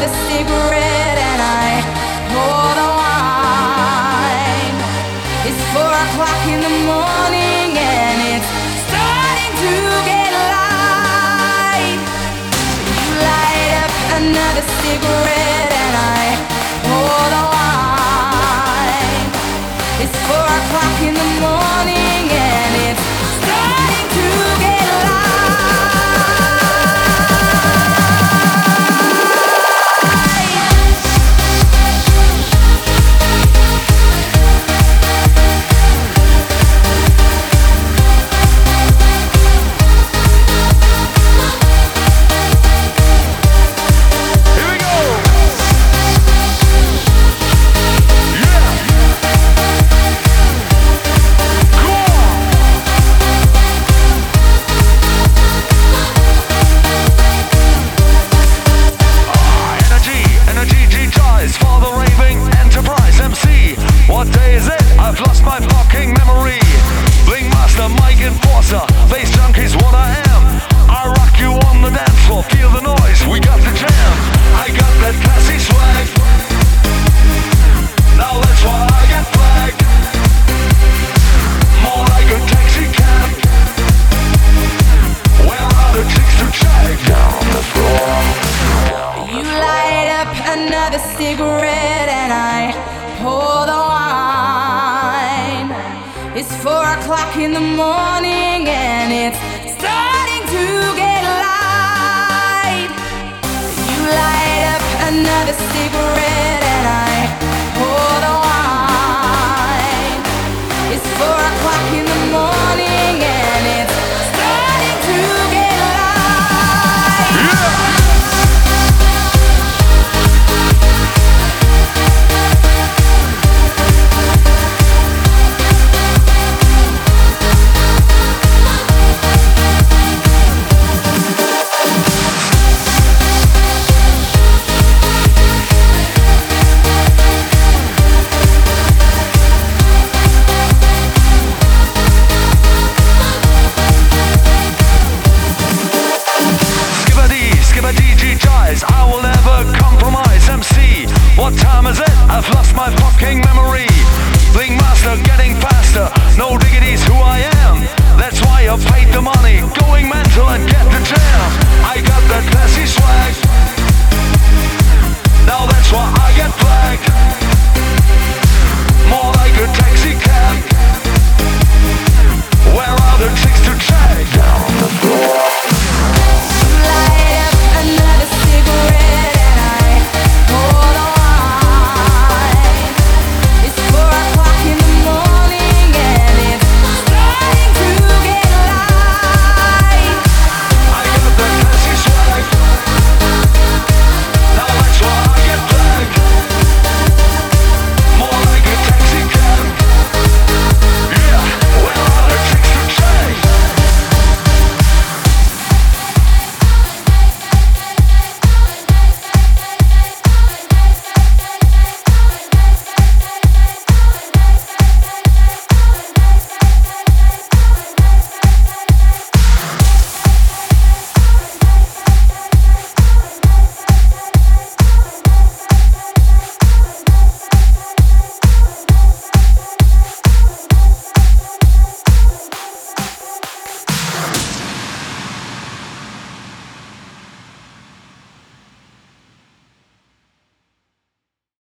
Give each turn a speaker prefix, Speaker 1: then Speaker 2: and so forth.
Speaker 1: another cigarette and I pour the wine. It's 4 o'clock in the morning and it's starting to get light. You light up another cigarette and I pour the wine. It's 4 o'clock in the morning and it's starting to get light.
Speaker 2: What day is it? I've lost my fucking memory. Bling master, mic enforcer, bass junkie's what I am. I rock you on the dance floor, feel the noise, we got the jam. I got that classy swag. Now that's why I get flagged. More like a taxi cab. Where are the chicks to check? Down the floor.
Speaker 1: You light up another cigarette and I pour the wine. It's 4 o'clock in the morning and it's starting to get light. You light up another cigarette